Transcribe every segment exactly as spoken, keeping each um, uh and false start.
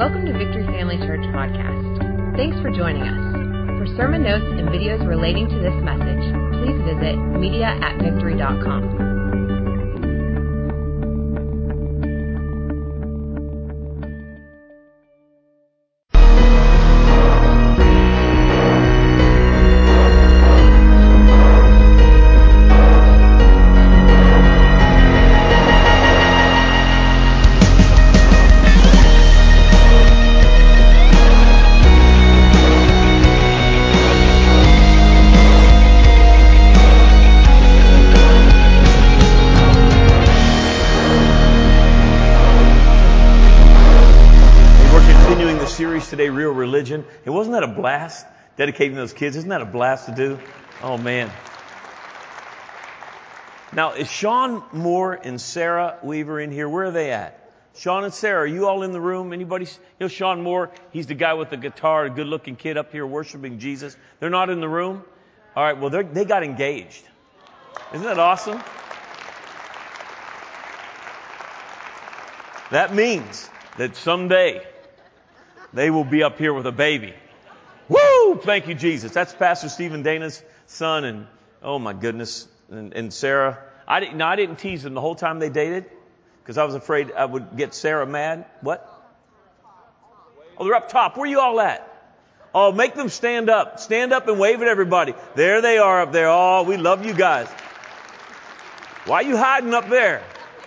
Welcome to Victory Family Church Podcast. Thanks for joining us. For sermon notes and videos relating to this message, please visit media at victory dot com. Today, Real Religion. Hey, wasn't that a blast? Dedicating those kids. Isn't that a blast to do? Oh, man. Now, is Sean Moore and Sarah Weaver in here? Where are they at? Sean and Sarah, are you all in the room? Anybody? You know Sean Moore? He's the guy with the guitar, a good-looking kid up here worshiping Jesus. They're not in the room? All right, well, they got engaged. Isn't that awesome? That means that someday they will be up here with a baby. Woo! Thank you, Jesus. That's Pastor Stephen Dana's son, and oh my goodness, and, and Sarah. I didn't. No, I didn't tease them the whole time they dated because I was afraid I would get Sarah mad. What? Oh, they're up top. Where are you all at? Oh, make them stand up. Stand up and wave at everybody. There they are up there. Oh, we love you guys. Why are you hiding up there?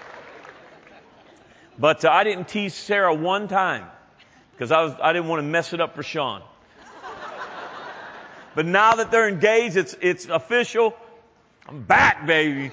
But uh, I didn't tease Sarah one time. Because I was, I didn't want to mess it up for Sean. But now that they're engaged, it's, it's official. I'm back, baby.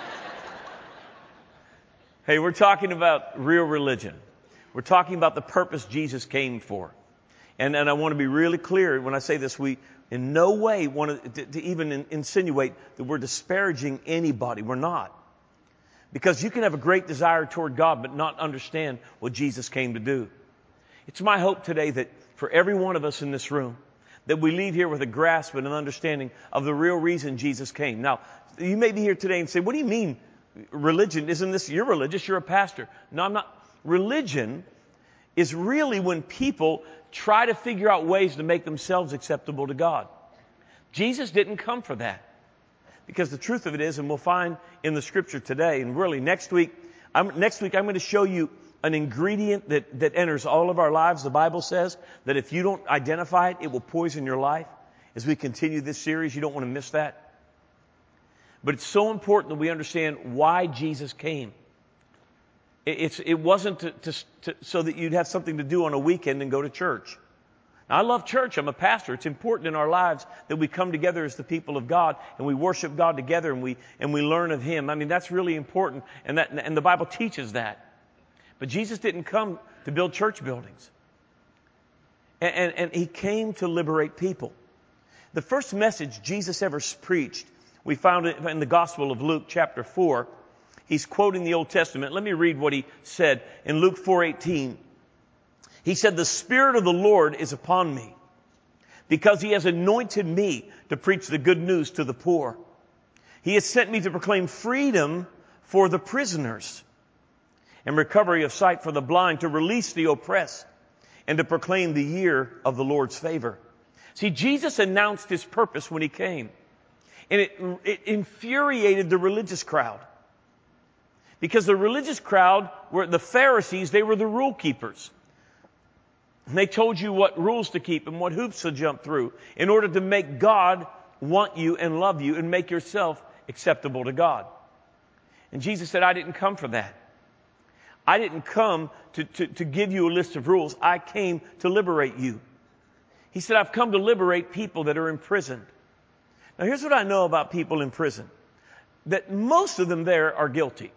Hey, we're talking about real religion. We're talking about the purpose Jesus came for. And, and I want to be really clear when I say this. We in no way want to, to even in, insinuate that we're disparaging anybody. We're not. Because you can have a great desire toward God, but not understand what Jesus came to do. It's my hope today that for every one of us in this room, that we leave here with a grasp and an understanding of the real reason Jesus came. Now, you may be here today and say, what do you mean religion? Isn't this, you're religious, you're a pastor. No, I'm not. Religion is really when people try to figure out ways to make themselves acceptable to God. Jesus didn't come for that. Because the truth of it is, and we'll find in the scripture today, and really next week, I'm, next week I'm going to show you an ingredient that, that enters all of our lives. The Bible says that if you don't identify it, it will poison your life. As we continue this series, you don't want to miss that. But it's so important that we understand why Jesus came. It, it's, it wasn't to, to, to, so that you'd have something to do on a weekend and go to church. Now, I love church. I'm a pastor. It's important in our lives that we come together as the people of God and we worship God together and we, and we learn of Him. I mean, that's really important. And that, and the Bible teaches that. But Jesus didn't come to build church buildings. And, and, and He came to liberate people. The first message Jesus ever preached, we found it in the Gospel of Luke chapter four. He's quoting the Old Testament. Let me read what He said in Luke four eighteen. He said, "The Spirit of the Lord is upon me, because He has anointed me to preach the good news to the poor. He has sent me to proclaim freedom for the prisoners, and recovery of sight for the blind, to release the oppressed, and to proclaim the year of the Lord's favor." See, Jesus announced His purpose when He came. And it, it infuriated the religious crowd. Because the religious crowd were the Pharisees, they were the rule keepers. And they told you what rules to keep and what hoops to jump through in order to make God want you and love you and make yourself acceptable to God. And Jesus said, I didn't come for that. I didn't come to, to, to give you a list of rules. I came to liberate you. He said, I've come to liberate people that are imprisoned. Now, here's what I know about people in prison. That most of them there are guilty.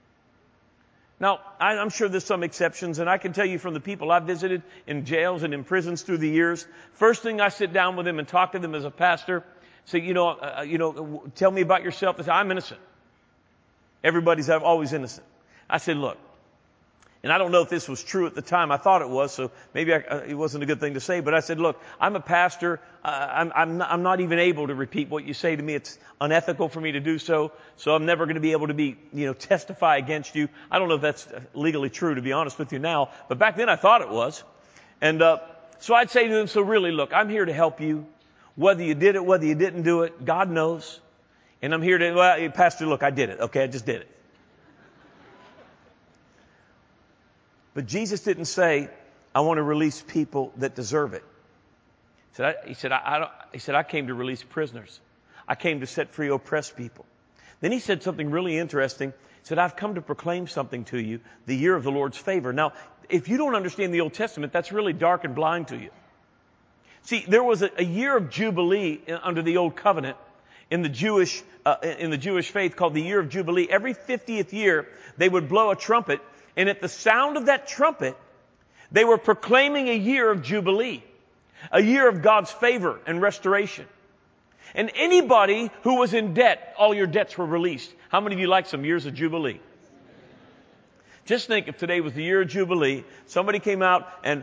Now, I, I'm sure there's some exceptions, and I can tell you from the people I've visited in jails and in prisons through the years, first thing I sit down with them and talk to them as a pastor, say, you know, uh, you know, tell me about yourself. They say, I'm innocent. Everybody's always innocent. I said, look, And I don't know if this was true at the time. I thought it was, so maybe I, uh, it wasn't a good thing to say. But I said, look, I'm a pastor. Uh, I'm, I'm, not, I'm not even able to repeat what you say to me. It's unethical for me to do so. So I'm never going to be able to be, you know, testify against you. I don't know if that's legally true, to be honest with you now. But back then I thought it was. And uh, so I'd say to them, so really, look, I'm here to help you. Whether you did it, whether you didn't do it, God knows. And I'm here to, well, Pastor, look, I did it. Okay, I just did it. But Jesus didn't say, I want to release people that deserve it. He said, I, he said, I, I don't, he said, I came to release prisoners. I came to set free oppressed people. Then he said something really interesting. He said, I've come to proclaim something to you, the year of the Lord's favor. Now, if you don't understand the Old Testament, that's really dark and blind to you. See, there was a, a year of Jubilee under the Old Covenant in the Jewish, uh, in the Jewish faith called the year of Jubilee. Every fiftieth year, they would blow a trumpet, and at the sound of that trumpet, they were proclaiming a year of Jubilee, a year of God's favor and restoration. And anybody who was in debt, all your debts were released. How many of you like some years of Jubilee? Just think if today was the year of Jubilee, somebody came out and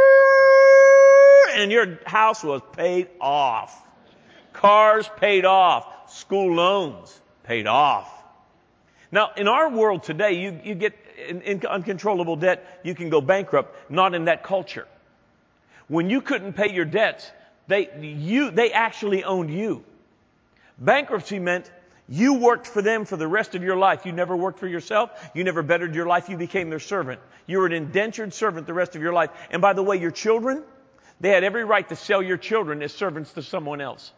and your house was paid off. Cars paid off. School loans paid off. Now, in our world today, you, you get in, in uncontrollable debt, you can go bankrupt. Not in that culture. When you couldn't pay your debts, they, you, they actually owned you. Bankruptcy meant you worked for them for the rest of your life. You never worked for yourself. You never bettered your life. You became their servant. You were an indentured servant the rest of your life. And by the way, your children, they had every right to sell your children as servants to someone else.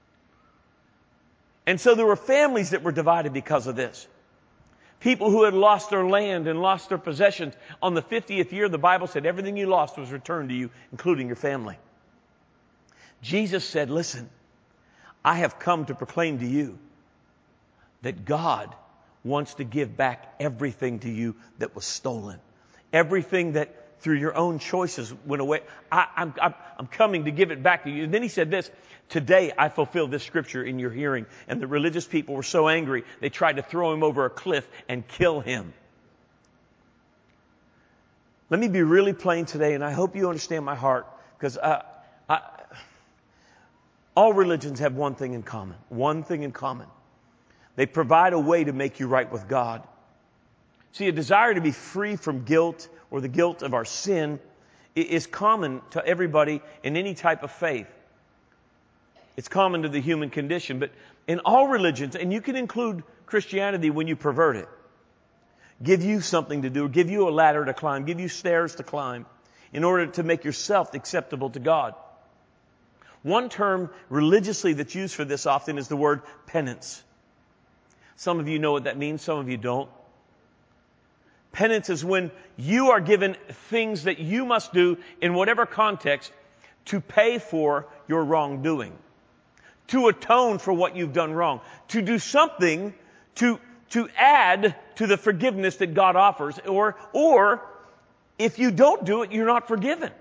And so there were families that were divided because of this. People who had lost their land and lost their possessions. On the fiftieth year, the Bible said everything you lost was returned to you, including your family. Jesus said, listen, I have come to proclaim to you that God wants to give back everything to you that was stolen. Everything that through your own choices went away. I, I'm, I'm, I'm coming to give it back to you. And then he said this, today I fulfill this scripture in your hearing. And the religious people were so angry, they tried to throw him over a cliff and kill him. Let me be really plain today, and I hope you understand my heart, because uh, I, all religions have one thing in common. One thing in common. They provide a way to make you right with God. See, a desire to be free from guilt or the guilt of our sin is common to everybody in any type of faith. It's common to the human condition. But in all religions, and you can include Christianity when you pervert it, give you something to do, give you a ladder to climb, give you stairs to climb in order to make yourself acceptable to God. One term religiously that's used for this often is the word penance. Some of you know what that means, some of you don't. Penance is when you are given things that you must do in whatever context to pay for your wrongdoing, to atone for what you've done wrong, to do something to, to add to the forgiveness that God offers, or, or if you don't do it, you're not forgiven.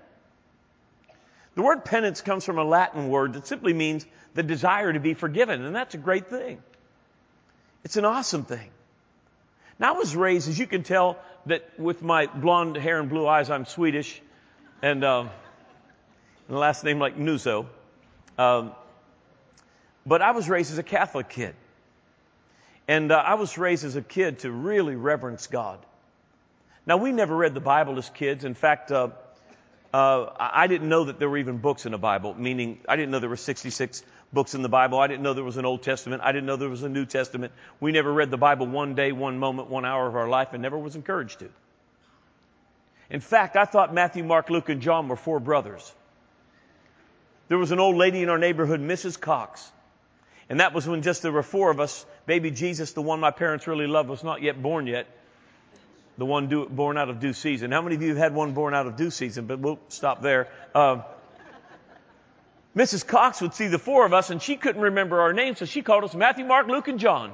The word penance comes from a Latin word that simply means the desire to be forgiven, and that's a great thing. It's an awesome thing. Now, I was raised, as you can tell, that with my blonde hair and blue eyes, I'm Swedish, and, um, and the last name like Nuzo. Um, but I was raised as a Catholic kid. And uh, I was raised as a kid to really reverence God. Now, we never read the Bible as kids. In fact, uh, uh, I didn't know that there were even books in the Bible, meaning I didn't know there were sixty-six books in the Bible. I didn't know there was an Old Testament. I didn't know there was a New Testament. We never read the Bible one day, one moment, one hour of our life, and never was encouraged to. In fact, I thought Matthew, Mark, Luke, and John were four brothers. There was an old lady in our neighborhood, Missus Cox. And that was when just there were four of us. Baby Jesus, the one my parents really loved, was not yet born yet. The one due, born out of due season. How many of you have had one born out of due season? But we'll stop there. Uh, Missus Cox would see the four of us, and she couldn't remember our names, so she called us Matthew, Mark, Luke, and John.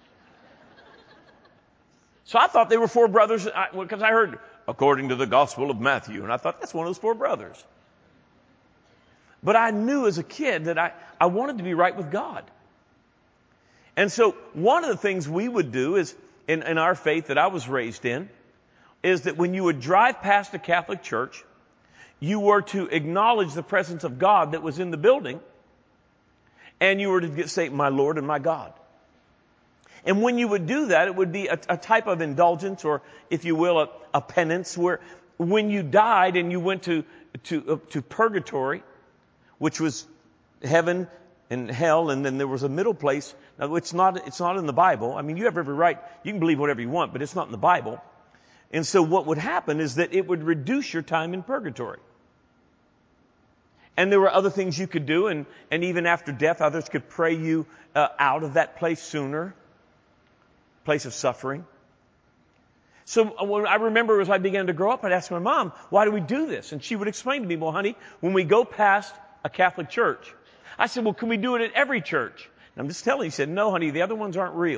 So I thought they were four brothers, because I, I heard, according to the Gospel of Matthew, and I thought that's one of those four brothers. But I knew as a kid that I, I wanted to be right with God. And so one of the things we would do is, in, in our faith that I was raised in, is that when you would drive past a Catholic church, you were to acknowledge the presence of God that was in the building, and you were to get, say, my Lord and my God. And when you would do that, it would be a, a type of indulgence, or, if you will, a, a penance, where when you died and you went to, to, uh, to purgatory, which was heaven and hell, and then there was a middle place. Now, it's not, it's not in the Bible. I mean, you have every right. You can believe whatever you want, but it's not in the Bible. And so what would happen is that it would reduce your time in purgatory. And there were other things you could do, and, and even after death, others could pray you uh, out of that place sooner, place of suffering. So when I remember as I began to grow up, I'd ask my mom, why do we do this? And she would explain to me, well, honey, when we go past a Catholic church, I said, well, can we do it at every church? And I'm just telling you, he said, no, honey, the other ones aren't real.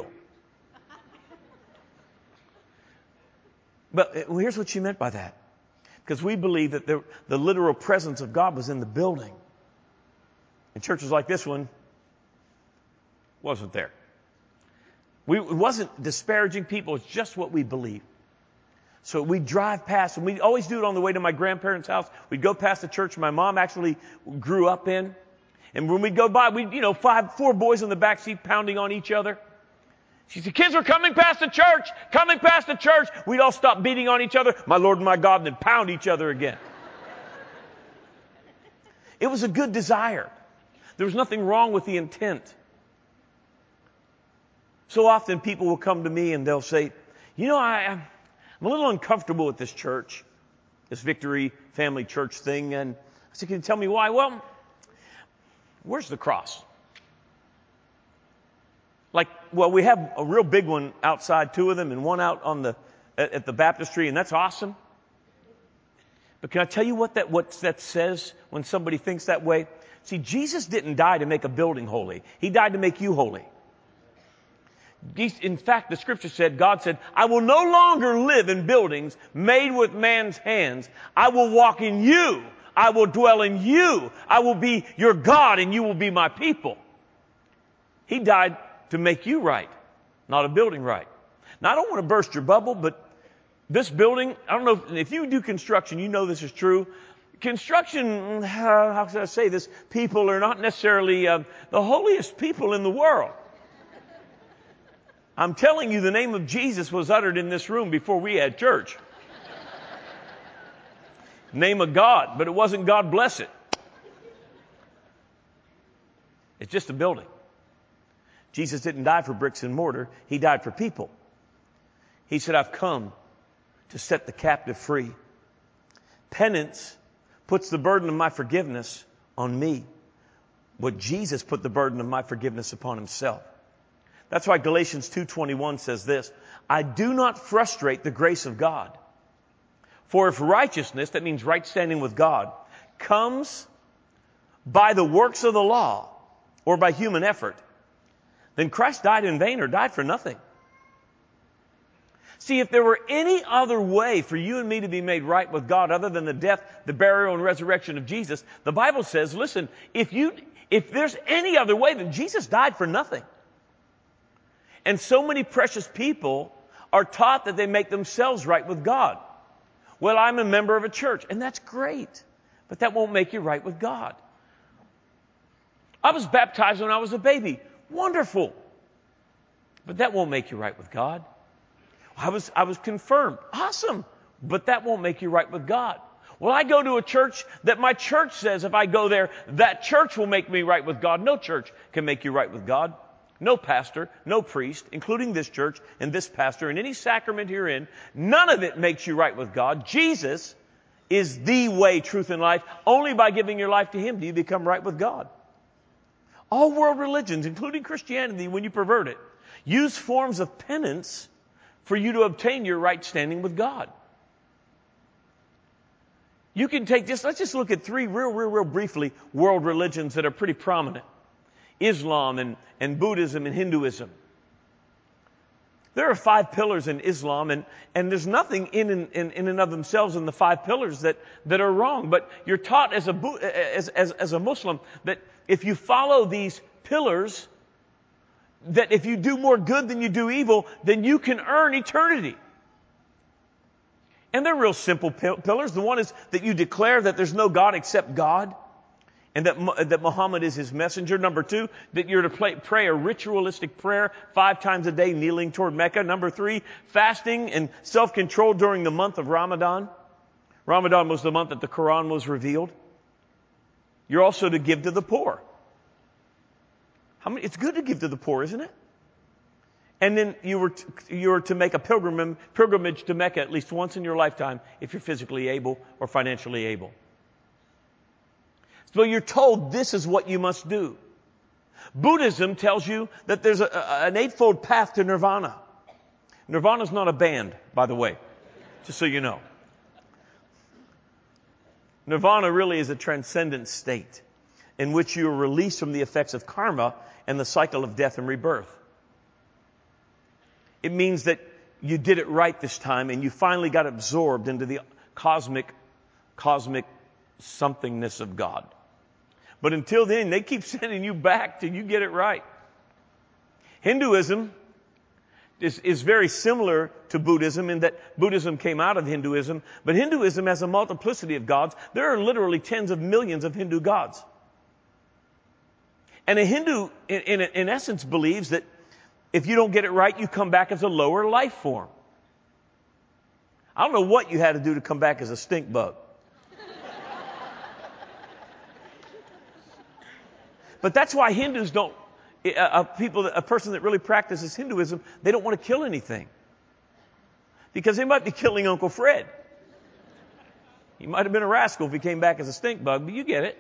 But well, here's what she meant by that. Because we believe that the, the literal presence of God was in the building. And churches like this one wasn't there. We, it wasn't disparaging people. It's just what we believe. So we'd drive past, and we'd always do it on the way to my grandparents' house. We'd go past the church my mom actually grew up in. And when we'd go by, we'd, you know, five, four boys in the back seat pounding on each other. She said, kids are coming past the church, coming past the church. We'd all stop beating on each other, my Lord and my God, and then pound each other again. It was a good desire. There was nothing wrong with the intent. So often people will come to me and they'll say, you know, I, I'm a little uncomfortable with this church, this Victory Family Church thing. And I said, can you tell me why? Well, where's the cross? Like, well, we have a real big one outside, two of them, and one out on the at, at the baptistry, and that's awesome. But can I tell you what that what that says when somebody thinks that way? See, Jesus didn't die to make a building holy. He died to make you holy. In fact, the scripture said, God said, I will no longer live in buildings made with man's hands. I will walk in you. I will dwell in you. I will be your God, and you will be my people. He died to make you right, not a building right. Now, I don't want to burst your bubble, but this building, I don't know, if you do construction, you know this is true. Construction, how, how can I say this? People are not necessarily uh, the holiest people in the world. I'm telling you, the name of Jesus was uttered in this room before we had church. Name of God, but it wasn't God bless it. It's just a building. Jesus didn't die for bricks and mortar. He died for people. He said, I've come to set the captive free. Penance puts the burden of my forgiveness on me. But Jesus put the burden of my forgiveness upon himself. That's why Galatians two twenty-one says this, I do not frustrate the grace of God. For if righteousness, that means right standing with God, comes by the works of the law or by human effort, then Christ died in vain or died for nothing. See, if there were any other way for you and me to be made right with God other than the death, the burial, and resurrection of Jesus, the Bible says, listen, if you, if there's any other way, then Jesus died for nothing. And so many precious people are taught that they make themselves right with God. Well, I'm a member of a church, and that's great, but that won't make you right with God. I was baptized when I was a baby. Wonderful. But that won't make you right with God. I was, I was confirmed. Awesome. But that won't make you right with God. Well, I go to a church that my church says if I go there, that church will make me right with God. No church can make you right with God. No pastor, no priest, including this church and this pastor and any sacrament herein, none of it makes you right with God. Jesus is the way, truth, and life. Only by giving your life to him do you become right with God. All world religions, including Christianity, when you pervert it, use forms of penance for you to obtain your right standing with God. You can take just, let's just look at three real, real, real briefly world religions that are pretty prominent. Islam and, and Buddhism and Hinduism. There are five pillars in Islam, and, and there's nothing in, in, in and of themselves in the five pillars that, that are wrong. But you're taught as a, as, as, as a Muslim that if you follow these pillars, that if you do more good than you do evil, then you can earn eternity. And they're real simple pillars. The one is that you declare that there's no God except God, and that, that Muhammad is his messenger. Number two, that you're to play, pray a ritualistic prayer five times a day, kneeling toward Mecca. Number three, fasting and self-control during the month of Ramadan. Ramadan was the month that the Quran was revealed. You're also to give to the poor. How many, it's good to give to the poor, isn't it? And then you were, to, you were to make a pilgrim, pilgrimage to Mecca at least once in your lifetime if you're physically able or financially able. So you're told this is what you must do. Buddhism tells you that there's a, a, an eightfold path to nirvana. Nirvana's not a band, by the way, just so you know. Nirvana really is a transcendent state in which you are released from the effects of karma and the cycle of death and rebirth. It means that you did it right this time and you finally got absorbed into the cosmic, cosmic somethingness of God. But until then, they keep sending you back till you get it right. Hinduism is, is very similar to Buddhism in that Buddhism came out of Hinduism, but Hinduism has a multiplicity of gods. There are literally tens of millions of Hindu gods. And a Hindu, in, in, in essence, believes that if you don't get it right, you come back as a lower life form. I don't know what you had to do to come back as a stink bug. But that's why Hindus don't, a, a, people, a person that really practices Hinduism, they don't want to kill anything. Because they might be killing Uncle Fred. He might have been a rascal if he came back as a stink bug, but you get it.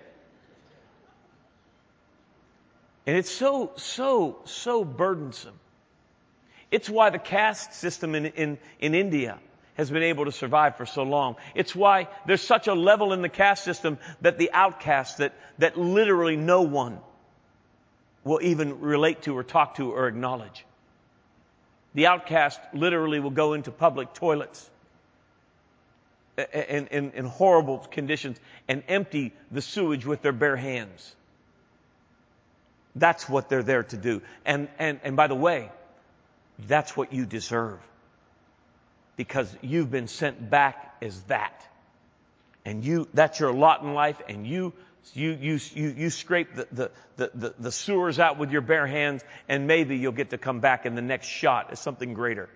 And it's so, so, so burdensome. It's why the caste system in, in, in India has been able to survive for so long. It's why there's such a level in the caste system that the outcast, that, that literally no one will even relate to or talk to or acknowledge. The outcast literally will go into public toilets in, in, in horrible conditions and empty the sewage with their bare hands. That's what they're there to do. And, and, and by the way, that's what you deserve. Because you've been sent back as that. And you, that's your lot in life, and you, you, you, you, you scrape the, the, the, the, the sewers out with your bare hands, and maybe you'll get to come back in the next shot as something greater.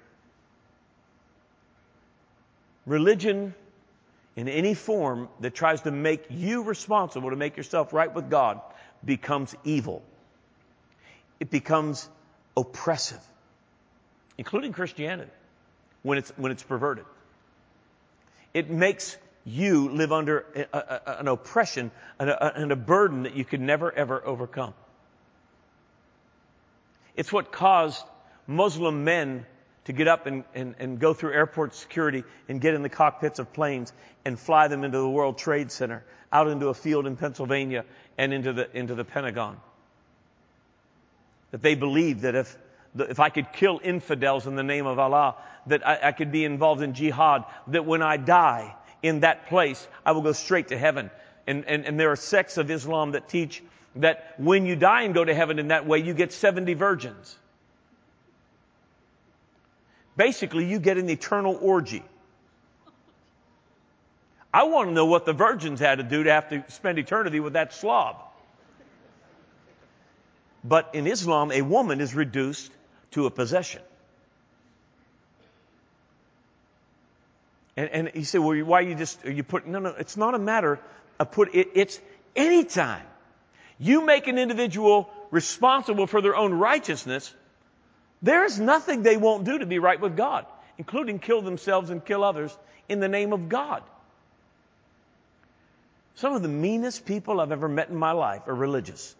Religion, in any form that tries to make you responsible to make yourself right with God, becomes evil. It becomes oppressive, including Christianity, when it's, when it's perverted. It makes you live under a, a, an oppression and a, and a burden that you could never, ever overcome. It's what caused Muslim men to get up and, and, and go through airport security and get in the cockpits of planes and fly them into the World Trade Center, out into a field in Pennsylvania and into the, into the Pentagon. That they believed that if if I could kill infidels in the name of Allah, that I, I could be involved in jihad, that when I die in that place, I will go straight to heaven. And, and, and there are sects of Islam that teach that when you die and go to heaven in that way, you get seventy virgins. Basically, you get an eternal orgy. I want to know what the virgins had to do to have to spend eternity with that slob. But in Islam, a woman is reduced to a possession. And, and you say, well, why you just, are you put, no, no, it's not a matter of put, it, it's anytime you make an individual responsible for their own righteousness, there is nothing they won't do to be right with God, including kill themselves and kill others in the name of God. Some of the meanest people I've ever met in my life are religious.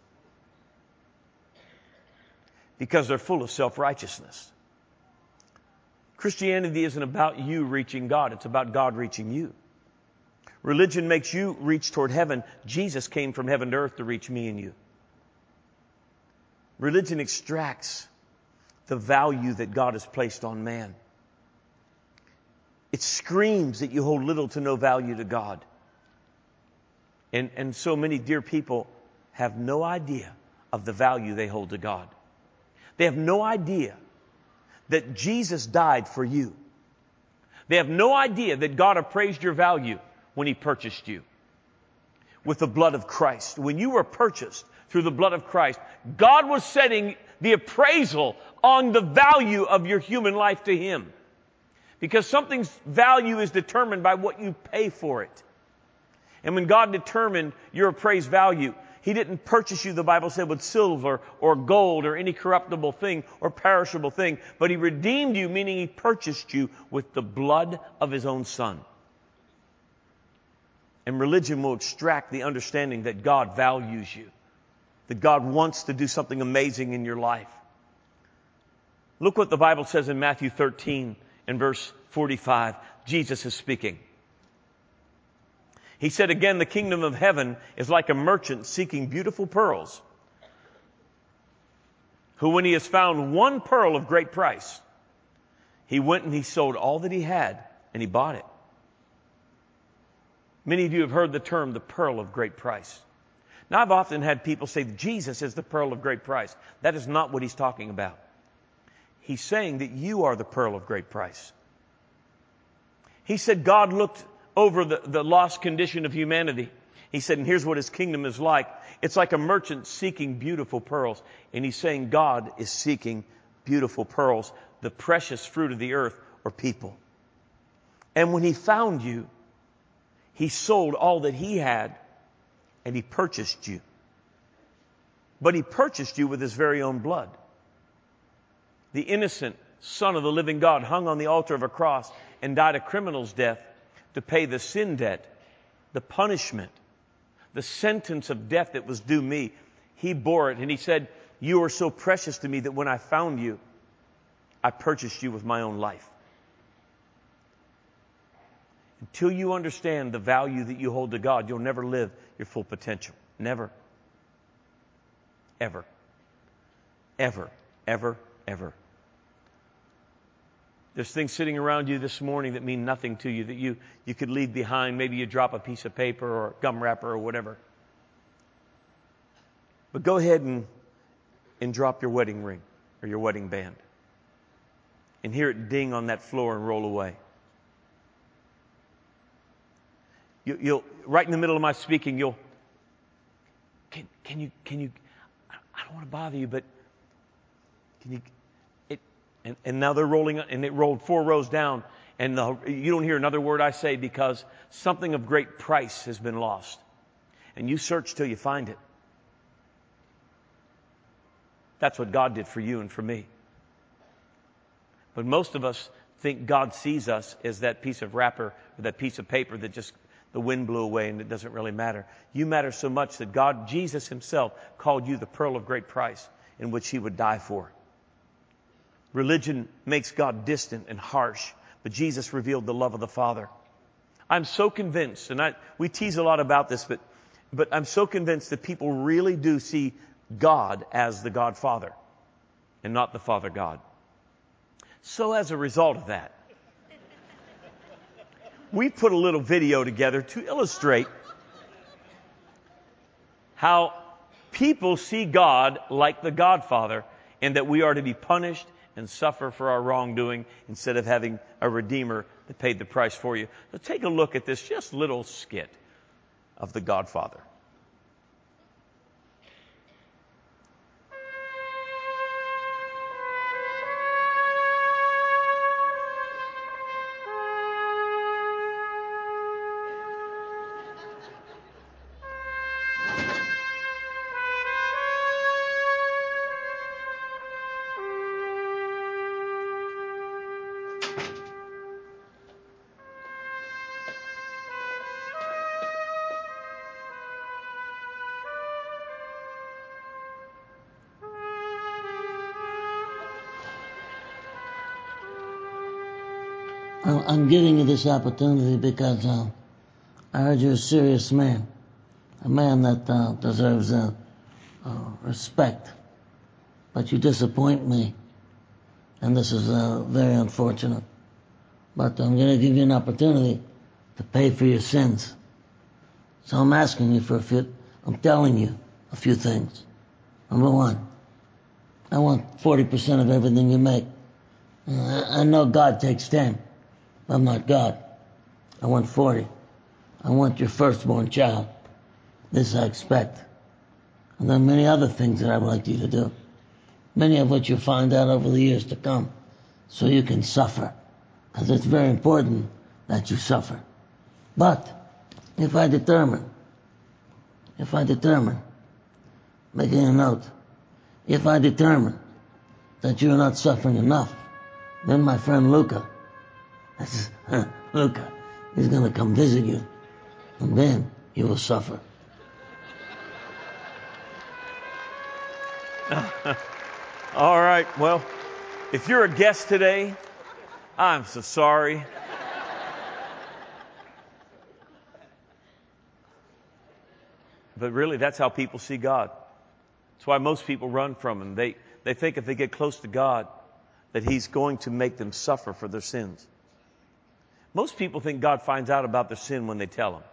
Because they're full of self-righteousness. Christianity isn't about you reaching God. It's about God reaching you. Religion makes you reach toward heaven. Jesus came from heaven to earth to reach me and you. Religion extracts the value that God has placed on man. It screams that you hold little to no value to God. And, and so many dear people have no idea of the value they hold to God. They have no idea that Jesus died for you. They have no idea that God appraised your value when He purchased you with the blood of Christ. When you were purchased through the blood of Christ, God was setting the appraisal on the value of your human life to Him. Because something's value is determined by what you pay for it. And when God determined your appraised value, He didn't purchase you, the Bible said, with silver or gold or any corruptible thing or perishable thing. But He redeemed you, meaning He purchased you with the blood of His own Son. And religion will extract the understanding that God values you, that God wants to do something amazing in your life. Look what the Bible says in Matthew thirteen and verse forty-five. Jesus is speaking. He said, again, the kingdom of heaven is like a merchant seeking beautiful pearls, who when he has found one pearl of great price, he went and he sold all that he had and he bought it. Many of you have heard the term, the pearl of great price. Now, I've often had people say, Jesus is the pearl of great price. That is not what He's talking about. He's saying that you are the pearl of great price. He said God looked over the, the lost condition of humanity. He said, and here's what His kingdom is like. It's like a merchant seeking beautiful pearls. And He's saying God is seeking beautiful pearls, the precious fruit of the earth, or people. And when He found you, He sold all that He had and He purchased you. But He purchased you with His very own blood. The innocent Son of the living God hung on the altar of a cross and died a criminal's death to pay the sin debt, the punishment, the sentence of death that was due me. He bore it, and He said, you are so precious to me that when I found you, I purchased you with my own life. Until you understand the value that you hold to God, you'll never live your full potential. Never. Ever. Ever. Ever. Ever. There's things sitting around you this morning that mean nothing to you, that you, you could leave behind. Maybe you drop a piece of paper or gum wrapper or whatever. But go ahead and, and drop your wedding ring or your wedding band and hear it ding on that floor and roll away. You, you'll, right in the middle of my speaking, you'll, can, can you, can you, I don't want to bother you, but can you, And, and now they're rolling, and it rolled four rows down, and the, you don't hear another word I say because something of great price has been lost. And you search till you find it. That's what God did for you and for me. But most of us think God sees us as that piece of wrapper or that piece of paper that just the wind blew away and it doesn't really matter. You matter so much that God, Jesus Himself, called you the pearl of great price in which He would die for. Religion makes God distant and harsh, but Jesus revealed the love of the Father. I'm so convinced, and I, we tease a lot about this, but, but I'm so convinced that people really do see God as the Godfather and not the Father God. So as a result of that, we put a little video together to illustrate how people see God like the Godfather and that we are to be punished and suffer for our wrongdoing instead of having a Redeemer that paid the price for you. So take a look at this just little skit of the Godfather. I'm giving you this opportunity because uh, I heard you're a serious man, a man that uh, deserves uh, uh, respect. But you disappoint me, and this is uh, very unfortunate. But I'm going to give you an opportunity to pay for your sins. So I'm asking you for a few, I'm telling you a few things. Number one, I want forty percent of everything you make. Uh, I know God takes ten. I'm not God. I want forty. I want your firstborn child. This I expect. And then many other things that I would like you to do. Many of which you'll find out over the years to come. So you can suffer. because it's very important that you suffer. But if I determine, if I determine, making a note, if I determine that you're not suffering enough, then my friend Luca, that's, Luca, he's going to come visit you, and then you will suffer. All right, well, if you're a guest today, I'm so sorry. But really, that's how people see God. That's why most people run from Him. They, they think if they get close to God, that He's going to make them suffer for their sins. Most people think God finds out about their sin when they tell Him.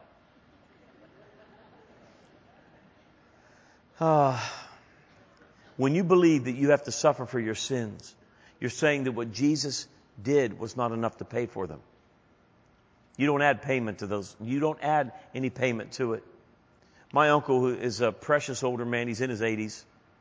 Ah. When you believe that you have to suffer for your sins, you're saying that what Jesus did was not enough to pay for them. You don't add payment to those. You don't add any payment to it. My uncle, who is a precious older man, he's in his eighties.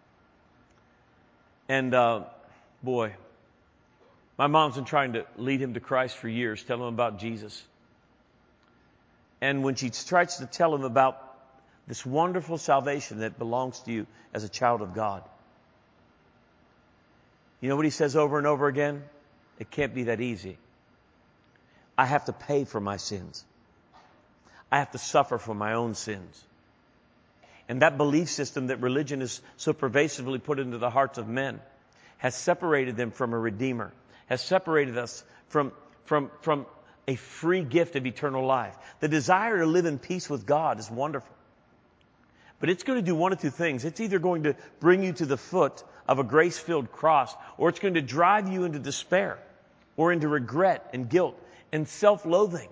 And, uh, boy, my mom's been trying to lead him to Christ for years, tell him about Jesus. And when she tries to tell him about this wonderful salvation that belongs to you as a child of God, you know what he says over and over again? It can't be that easy. I have to pay for my sins. I have to suffer for my own sins. And that belief system that religion has so pervasively put into the hearts of men has separated them from a Redeemer, has separated us from, from, from a free gift of eternal life. The desire to live in peace with God is wonderful. But it's going to do one of two things. It's either going to bring you to the foot of a grace-filled cross, or it's going to drive you into despair, or into regret and guilt and self-loathing.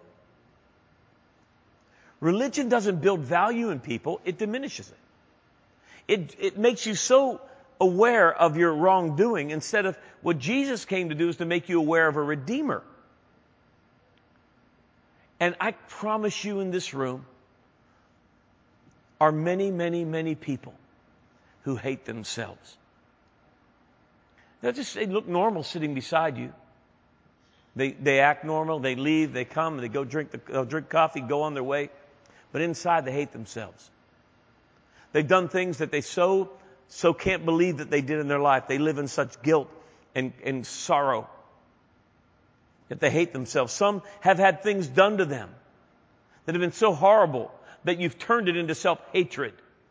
Religion doesn't build value in people, it diminishes it. It, it makes you so aware of your wrongdoing instead of what Jesus came to do is to make you aware of a Redeemer. And I promise you in this room are many, many, many people who hate themselves. They'll just they look normal sitting beside you. They they act normal. They leave. They come. They go drink the they'll drink coffee. Go on their way, but inside they hate themselves. They've done things that they so so can't believe that they did in their life. They live in such guilt and and sorrow that they hate themselves. Some have had things done to them that have been so horrible that you've turned it into self-hatred.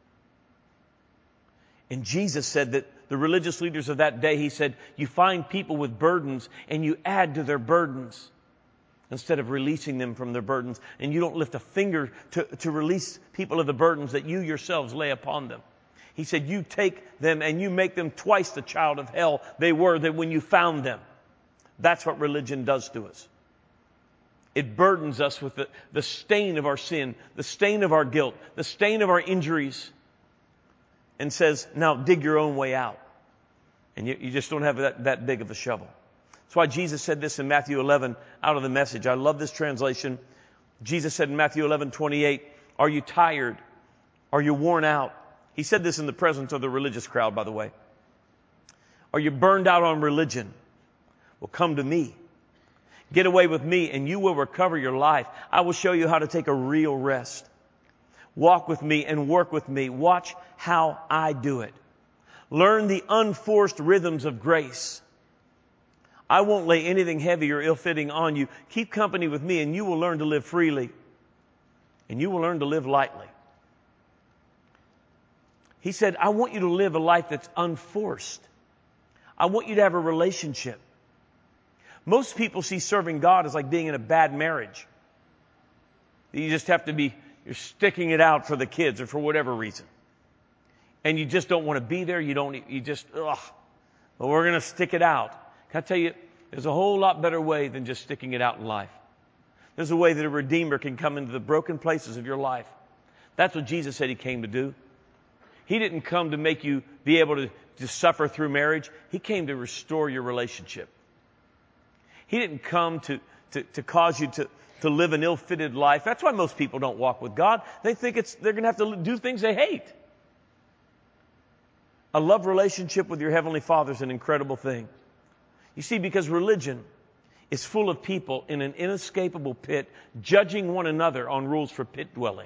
And Jesus said that the religious leaders of that day, He said, you find people with burdens and you add to their burdens instead of releasing them from their burdens. And you don't lift a finger to, to release people of the burdens that you yourselves lay upon them. He said, you take them and you make them twice the child of hell they were than when you found them. That's what religion does to us. It burdens us with the, the stain of our sin, the stain of our guilt, the stain of our injuries, and says, now dig your own way out. And you, you just don't have that, that big of a shovel. That's why Jesus said this in Matthew eleven out of the Message. I love this translation. Jesus said in Matthew eleven twenty-eight, are you tired? Are you worn out? He said this in the presence of the religious crowd, by the way. Are you burned out on religion? Well, come to me. Get away with me and you will recover your life. I will show you how to take a real rest. Walk with me and work with me. Watch how I do it. Learn the unforced rhythms of grace. I won't lay anything heavy or ill-fitting on you. Keep company with me and you will learn to live freely. And you will learn to live lightly. He said, I want you to live a life that's unforced. I want you to have a relationship. Most people see serving God as like being in a bad marriage. You just have to be, you're sticking it out for the kids or for whatever reason. And you just don't want to be there. You don't, you just, ugh. Well, we're going to stick it out. Can I tell you, there's a whole lot better way than just sticking it out in life. There's a way that a Redeemer can come into the broken places of your life. That's what Jesus said He came to do. He didn't come to make you be able to, to suffer through marriage. He came to restore your relationship. He didn't come to, to, to cause you to, to live an ill-fitted life. That's why most people don't walk with God. They think it's they're going to have to do things they hate. A love relationship with your Heavenly Father is an incredible thing. You see, because religion is full of people in an inescapable pit, judging one another on rules for pit dwelling.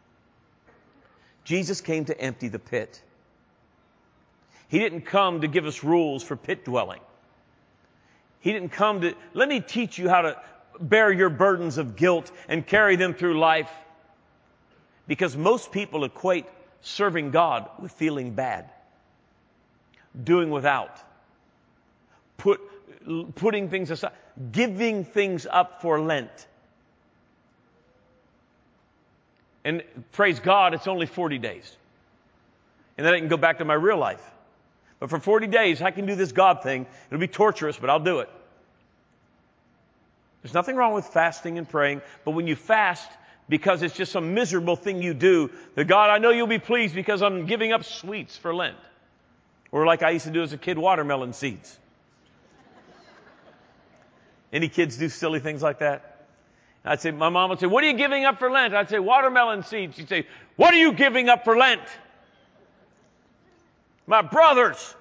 Jesus came to empty the pit. He didn't come to give us rules for pit dwelling. He didn't come to, let me teach you how to bear your burdens of guilt and carry them through life. Because most people equate serving God with feeling bad, doing without, put, putting things aside, giving things up for Lent. And praise God, it's only forty days. And then I can go back to my real life. But for forty days, I can do this God thing. It'll be torturous, but I'll do it. There's nothing wrong with fasting and praying, but when you fast because it's just some miserable thing you do, that God, I know you'll be pleased because I'm giving up sweets for Lent. Or like I used to do as a kid, watermelon seeds. Any kids do silly things like that? I'd say, my mom would say, what are you giving up for Lent? I'd say, watermelon seeds. She'd say, what are you giving up for Lent? My brothers.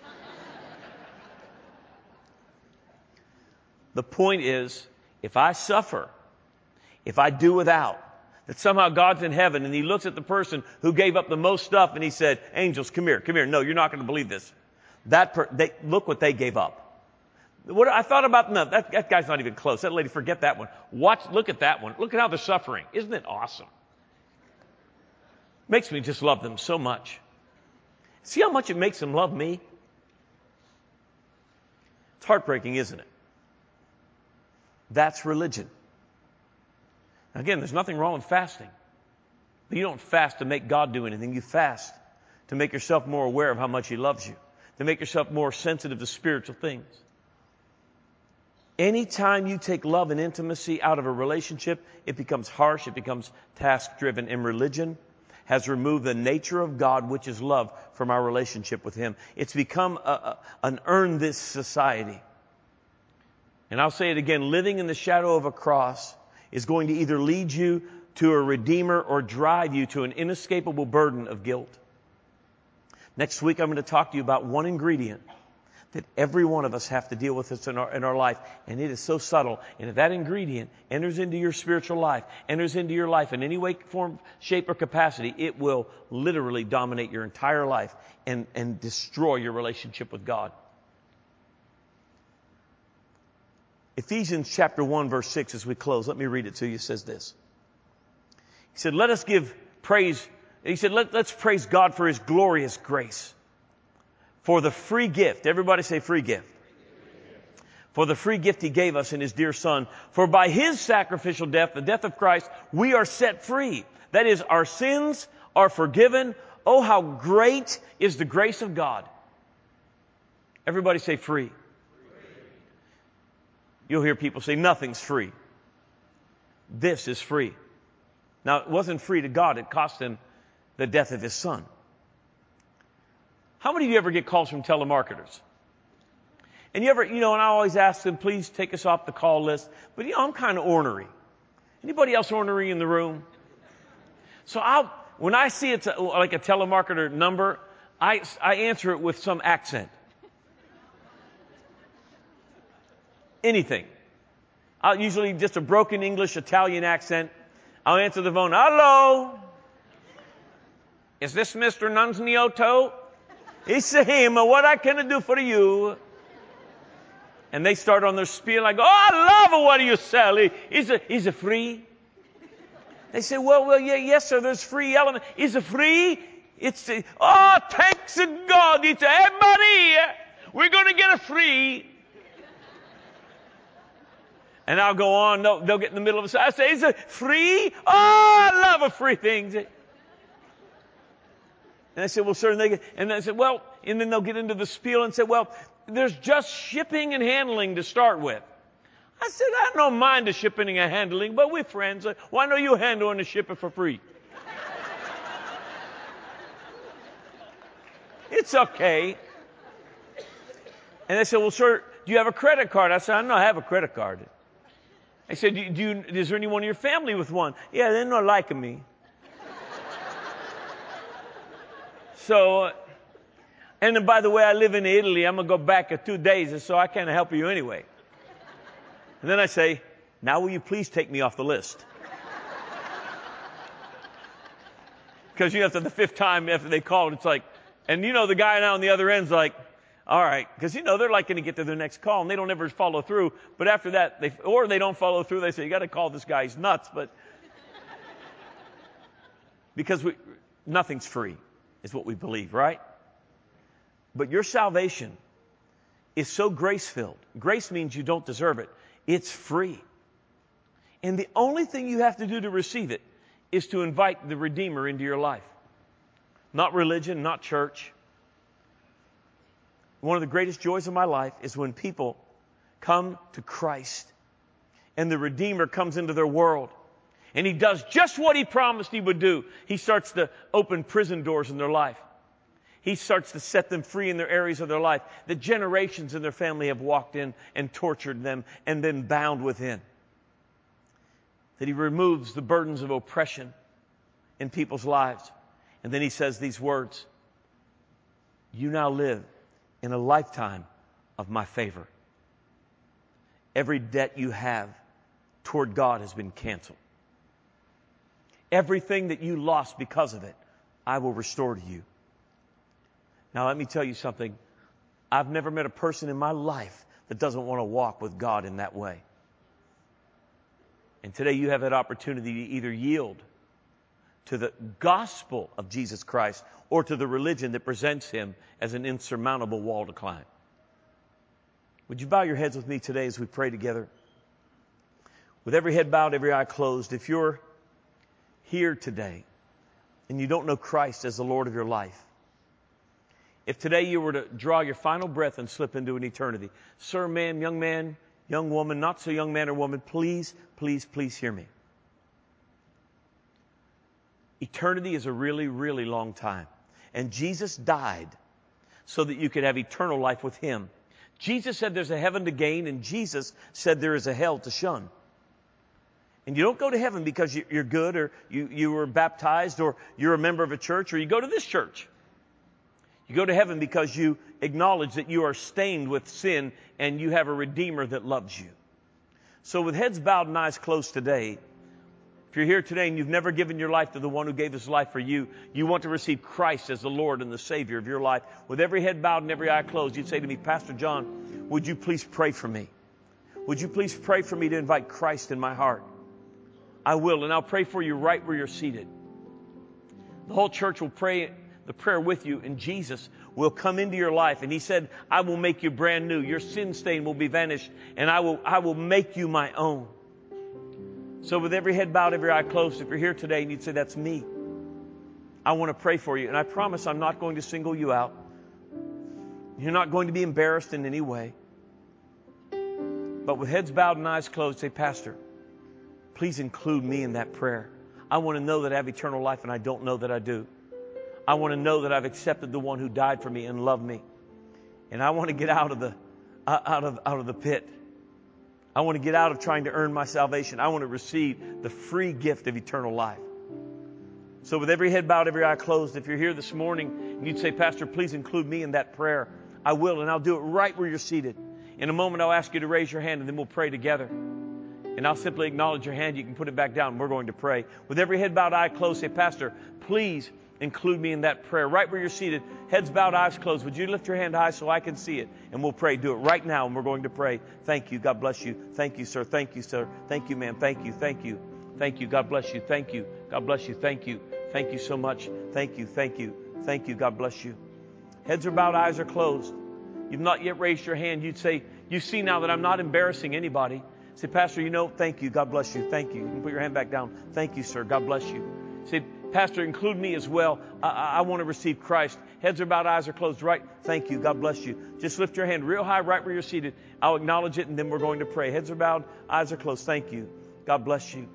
The point is, if I suffer, if I do without, that somehow God's in heaven and He looks at the person who gave up the most stuff and He said, angels, come here, come here. No, you're not going to believe this. That per- they, look what they gave up. What I thought about, no, that, that guy's not even close. That lady, forget that one. Watch, look at that one. Look at how they're suffering. Isn't it awesome? Makes me just love them so much. See how much it makes them love me? It's heartbreaking, isn't it? That's religion. Again, there's nothing wrong with fasting. But you don't fast to make God do anything. You fast to make yourself more aware of how much He loves you, to make yourself more sensitive to spiritual things. Anytime you take love and intimacy out of a relationship, it becomes harsh, it becomes task-driven. And religion has removed the nature of God, which is love, from our relationship with Him. It's become a, a, an earn this society. And I'll say it again, living in the shadow of a cross is going to either lead you to a Redeemer or drive you to an inescapable burden of guilt. Next week, I'm going to talk to you about one ingredient that every one of us have to deal with in our, in our life. And it is so subtle. And if that ingredient enters into your spiritual life, enters into your life in any way, form, shape, or capacity, it will literally dominate your entire life and, and destroy your relationship with God. Ephesians chapter one, verse six, as we close, let me read it to you. It says this. He said, let us give praise. He said, Let, let's praise God for His glorious grace. For the free gift. Everybody say free gift. For the free gift He gave us in His dear Son. For by His sacrificial death, the death of Christ, we are set free. That is, our sins are forgiven. Oh, how great is the grace of God. Everybody say free. You'll hear people say nothing's free. This is free. Now, it wasn't free to God. It cost Him the death of His Son. How many of you ever get calls from telemarketers? And you ever, you know, and I always ask them, please take us off the call list. But, you know, I'm kind of ornery. Anybody else ornery in the room? So I'll, when I see it's a, like a telemarketer number, I, I answer it with some accent. Anything. I'll usually just a broken English, Italian accent. I'll answer the phone. Hello. Is this Mister Nunzioto? It's him. What I can do for you? And they start on their spiel. I go, oh, I love it. What do you sell? Is it, is it free? They say, well, well, yeah, yes, sir. There's free element. Is it free? It's, a, oh, thanks to God. It's, hey, Maria, we're going to get it free. And I'll go on. No, they'll get in the middle of it. I say, is it free? Oh, I love a free things. And I said, well, sir, and they get, and I said, well, and then they'll get into the spiel and say, well, there's just shipping and handling to start with. I said, I don't mind the shipping and handling, but we're friends. Why don't you handle and ship it for free? It's okay. And they said, well, sir, do you have a credit card? I said, I don't have a credit card. I said, do you, do you, is there anyone in your family with one? Yeah, they're not liking me. So, and then by the way, I live in Italy. I'm going to go back in two days, and so I can't help you anyway. And then I say, now will you please take me off the list? Because you have to, the fifth time after they called, it's like, and you know, the guy now on the other end's like, all right, because you know, they're like going to get to their next call and they don't ever follow through. But after that, they, or they don't follow through, they say, you got to call this guy, he's nuts. But because we, nothing's free is what we believe, right? But your salvation is so grace-filled. Grace means you don't deserve it. It's free. And the only thing you have to do to receive it is to invite the Redeemer into your life. Not religion, not church. One of the greatest joys of my life is when people come to Christ and the Redeemer comes into their world and He does just what He promised He would do. He starts to open prison doors in their life. He starts to set them free in their areas of their life that generations in their family have walked in and tortured them and been bound within. That He removes the burdens of oppression in people's lives. And then He says these words, you now live in a lifetime of my favor. Every debt you have toward God has been canceled. Everything that you lost because of it, I will restore to you. Now let me tell you something. I've never met a person in my life that doesn't want to walk with God in that way. And today you have that opportunity to either yield to the gospel of Jesus Christ or to the religion that presents Him as an insurmountable wall to climb. Would you bow your heads with me today as we pray together? With every head bowed, every eye closed, if you're here today and you don't know Christ as the Lord of your life, if today you were to draw your final breath and slip into an eternity, sir, ma'am, young man, young woman, not so young man or woman, please, please, please hear me. Eternity is a really, really long time. And Jesus died so that you could have eternal life with Him. Jesus said there's a heaven to gain, and Jesus said there is a hell to shun. And you don't go to heaven because you're good or you, you were baptized or you're a member of a church or you go to this church. You go to heaven because you acknowledge that you are stained with sin and you have a Redeemer that loves you. So with heads bowed and eyes closed today, if you're here today and you've never given your life to the one who gave His life for you, you want to receive Christ as the Lord and the Savior of your life, with every head bowed and every eye closed, you'd say to me, Pastor John, would you please pray for me? Would you please pray for me to invite Christ in my heart? I will, and I'll pray for you right where you're seated. The whole church will pray the prayer with you, and Jesus will come into your life. And He said, I will make you brand new. Your sin stain will be vanished, and I will, I will make you my own. So with every head bowed, every eye closed, if you're here today and you'd say, that's me, I want to pray for you. And I promise I'm not going to single you out. You're not going to be embarrassed in any way. But with heads bowed and eyes closed, say, Pastor, please include me in that prayer. I want to know that I have eternal life, and I don't know that I do. I want to know that I've accepted the one who died for me and loved me. And I want to get out of the, uh, out of, out of the pit. I want to get out of trying to earn my salvation. I want to receive the free gift of eternal life. So with every head bowed, every eye closed, if you're here this morning and you'd say, Pastor, please include me in that prayer, I will, and I'll do it right where you're seated. In a moment, I'll ask you to raise your hand, and then we'll pray together. And I'll simply acknowledge your hand. You can put it back down, and we're going to pray. With every head bowed, eye closed, say, Pastor, please include me in that prayer. Right where you're seated, heads bowed, eyes closed. Would you lift your hand high so I can see it? And we'll pray. Do it right now, and we're going to pray. Thank you. God bless you. Thank you, sir. Thank you, sir. Thank you, ma'am. Thank you. Thank you. Thank you. God bless you. Thank you. God bless you. Thank you. Thank you so much. Thank you. Thank you. Thank you. God bless you. Heads are bowed, eyes are closed. You've not yet raised your hand. You'd say, you see now that I'm not embarrassing anybody. Say, Pastor, you know, thank you. God bless you. Thank you. You can put your hand back down. Thank you, sir. God bless you. Say, Pastor, include me as well. I, I, I want to receive Christ. Heads are bowed, eyes are closed. Right. Thank you. God bless you. Just lift your hand real high right where you're seated. I'll acknowledge it, and then we're going to pray. Heads are bowed, eyes are closed. Thank you. God bless you.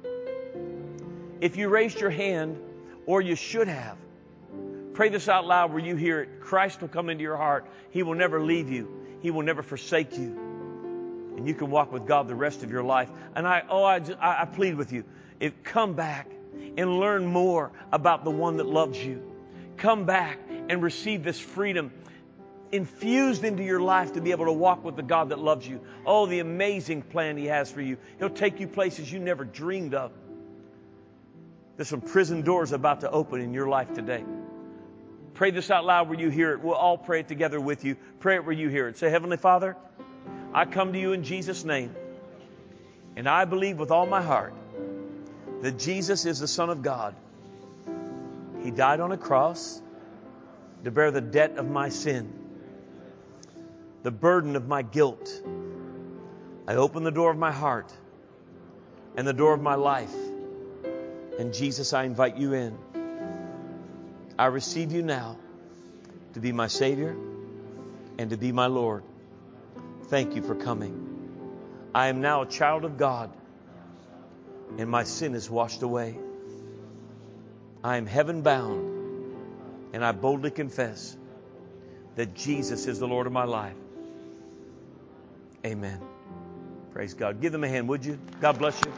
If you raised your hand, or you should have, pray this out loud where you hear it. Christ will come into your heart. He will never leave you. He will never forsake you. And you can walk with God the rest of your life. And I, oh, I, just, I, I plead with you. If, come back and learn more about the one that loves you. Come back and receive this freedom. infused into your life to be able to walk with the God that loves you. Oh, the amazing plan He has for you. He'll take you places you never dreamed of. There's some prison doors about to open in your life today. Pray this out loud where you hear it. We'll all pray it together with you. Pray it where you hear it. Say, Heavenly Father, I come to you in Jesus' name. And I believe with all my heart that Jesus is the Son of God. He died on a cross to bear the debt of my sin, the burden of my guilt. I open the door of my heart and the door of my life. And Jesus, I invite you in. I receive you now to be my Savior and to be my Lord. Thank you for coming. I am now a child of God, and my sin is washed away. I am heaven bound, and I boldly confess that Jesus is the Lord of my life. Amen. Praise God. Give them a hand, would you? God bless you.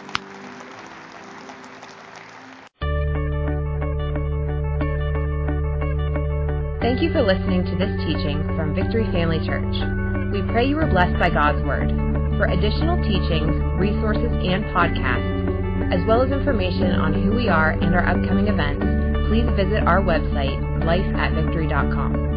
Thank you for listening to this teaching from Victory Family Church. We pray you were blessed by God's Word. For additional teachings, resources, and podcasts, as well as information on who we are and our upcoming events, please visit our website, life at victory dot com.